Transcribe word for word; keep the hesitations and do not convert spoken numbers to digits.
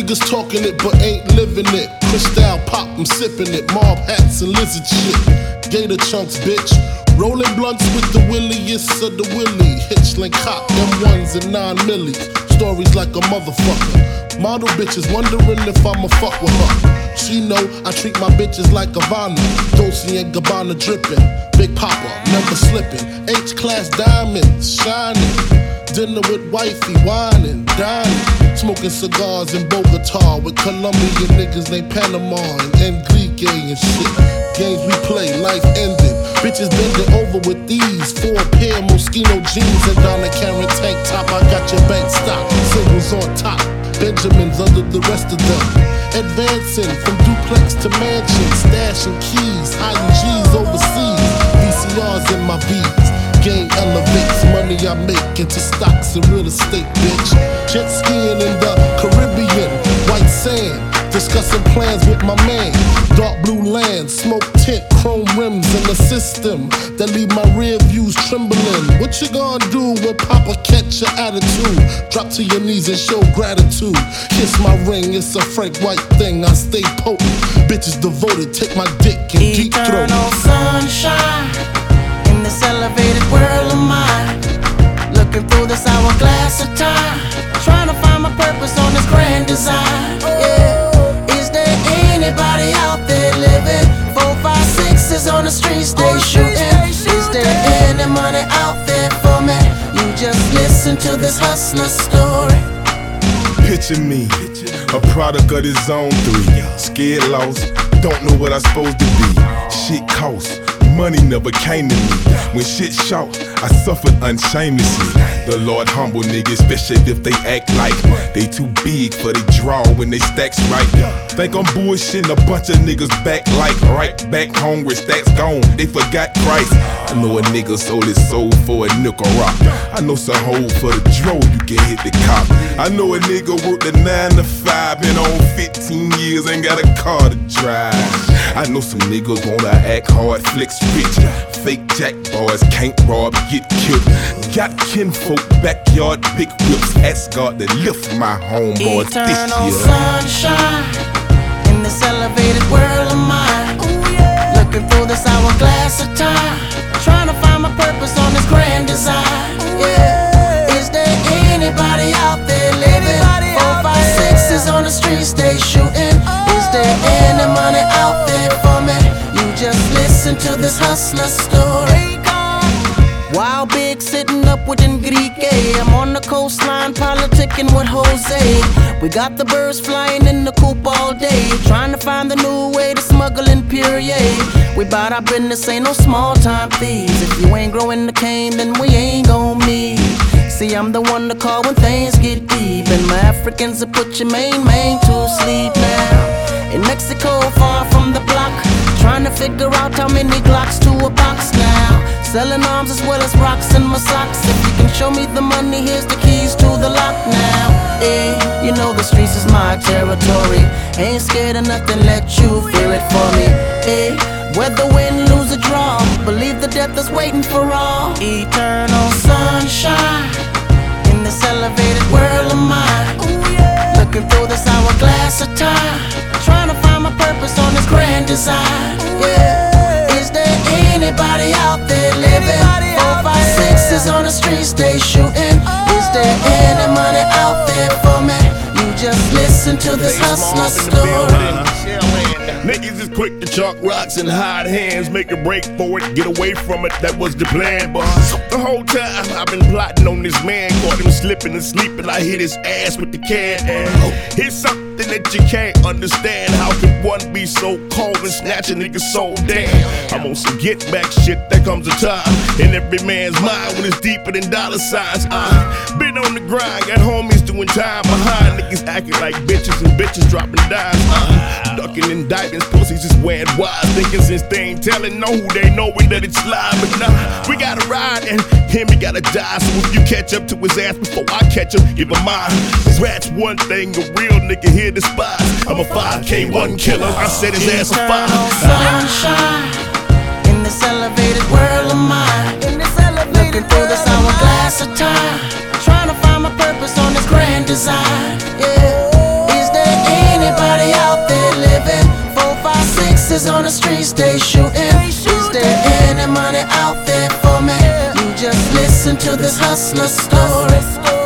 Niggas talking it but ain't living it. Cristal pop, I'm sipping it. Mob hats and lizard shit. Gator chunks, bitch. Rolling blunts with the williest of the willy. Hitchling cop, M ones and nine milli. Stories like a motherfucker. Model bitches wondering if I'ma fuck with her. She know I treat my bitches like Havana. Dolce and Gabbana dripping. Big Papa, never slipping. H-class diamonds shining. Dinner with wifey, whining, dining. Smoking cigars in Bogota with Colombian niggas named Panama and Enrique and shit. Games we play, life ending. Bitches bending over with these four pair Moschino jeans and Donna Karen tank top. I got your bank stock, singles on top. Benjamins under the rest of them. Advancing from duplex to mansion, stashing keys, hiding G's overseas. V C Rs in my V's. Game elevates money I make into stocks and real estate, bitch. Jet skiing in the Caribbean, white sand. Discussing plans with my man. Dark blue land, smoke tint, chrome rims in the system that leave my rear views trembling. What you gonna do when Papa catch your attitude? Drop to your knees and show gratitude. Kiss my ring, it's a Frank White thing. I stay potent. Bitches devoted, take my dick and deep throat. Eternal sunshine in this elevated world of mine. Looking through this hourglass of time, trying to find my purpose on this grand design. Yeah. Anybody out there living? Four, five, sixes on the streets they shooting. Is there any money out there for me? You just listen to this hustler story. Picture me, a product of this zone three. Scared, lost, don't know what I'm supposed to be. Shit costs, money never came to me. When shit shout, I suffered unshamelessly. The Lord humble niggas, especially if they act like they too big for the draw when they stacks right. Think I'm bullshitting a bunch of niggas back like right back home where stacks gone. They forgot Christ. I know a nigga sold his soul for a nickel rock. I know some hoe for the dro, you can hit the cop. I know a nigga worked a nine to five, been on fifteen years, ain't got a car to drive. I know some niggas wanna act hard, flex rich. Fake jack boys can't rob, get killed. Got kinfolk, backyard, big whips. Ask God to lift my homeboys this year. Eternal sunshine in this elevated world of mine. Looking through this hourglass of time, trying to find my purpose on this grand design. Yeah. Is there anybody out there living? Four, five, sixes on the streets they shooting. Is there any money out there for me? You just listen to this hustler story. Wild big sitting up with Enrique. I'm on the coastline politicking with Jose. We got the birds flying in the coop all day, trying to find the new way to smuggle in Perrier. We bout our business, ain't no small time thieves. If you ain't growing the cane, then we ain't gon' meet. See, I'm the one to call when things get deep, and my Africans will put your main main to sleep now. In Mexico, far from the block, trying to figure out how many Glocks to a box now. Selling arms as well as rocks in my socks. If you can show me the money, here's the keys to the lock now. Hey, you know the streets is my territory. Ain't scared of nothing, let you feel it for me. Hey, whether win, lose or draw, believe the death is waiting for all. Eternal sunshine in this elevated world of mine. Looking through this hourglass of time, trying to find my purpose on this grand design. Yeah. Is there anybody out there living? Four, five, sixes on the streets they shooting. Is there any money out there for me? You just listen to this hustler story. Niggas is quick to chalk rocks and hide hands, make a break for it, get away from it, that was the plan. But the whole time I've been plotting on this man, caught him slipping and sleeping, I hit his ass with the can. And here's something that you can't understand. How could one be so cold and snatch a nigga so damn? I'm on some get back shit, there comes a time in every man's mind when it's deeper than dollar signs. I've been on the grind, got homies doing time behind niggas acting like bitches and bitches dropping dimes. Uh, ducking indictments, pussies just wearing wise, thinking since they ain't telling no who they knowing that it's live. But nah, we gotta ride and him he gotta die. So if you catch up to his ass before I catch him, give him mine. Cause that's one thing a real nigga here despise. I'm a five K one killer, I set his ass on fire. Sunshine in this elevated world of mine. Looking through this hourglass of time, trying to find my purpose on this grand design. Yeah. Is there shooting. Is there any money out there for me? You just listen to this hustler story.